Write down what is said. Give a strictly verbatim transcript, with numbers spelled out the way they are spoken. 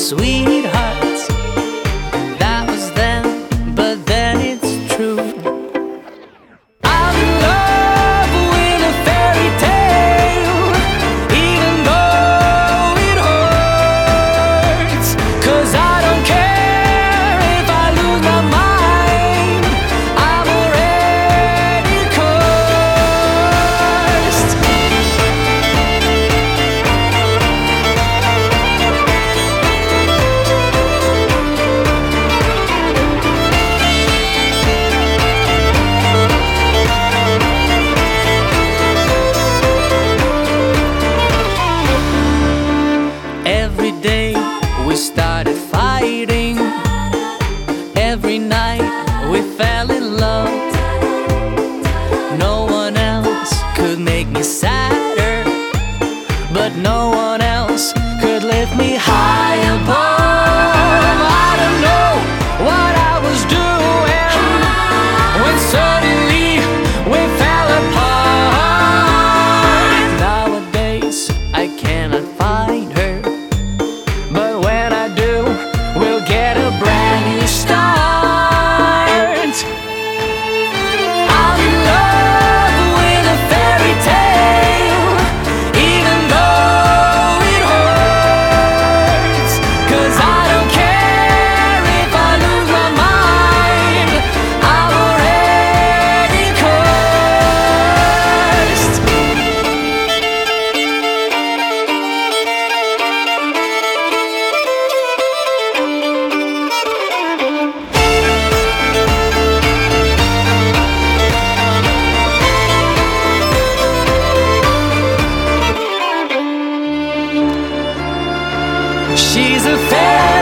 sweetheart. That was then, but then it's true. I'm in love with a fairy tale, even though it hurts. 'Cause I don't care if I lose my mind, I'm already cursed. Every day we started fighting, every night we fell in love. No one else could make me sadder, but no one else could lift me high above. I don't know what I was doing when suddenly we fell apart. Nowadays I cannot find her, but when I do, we'll get a brand new start. I'm in love with a fairy tale, even though it hurts. 'Cause I don't care if I lose my mind, I'm already cursed. She's a fairy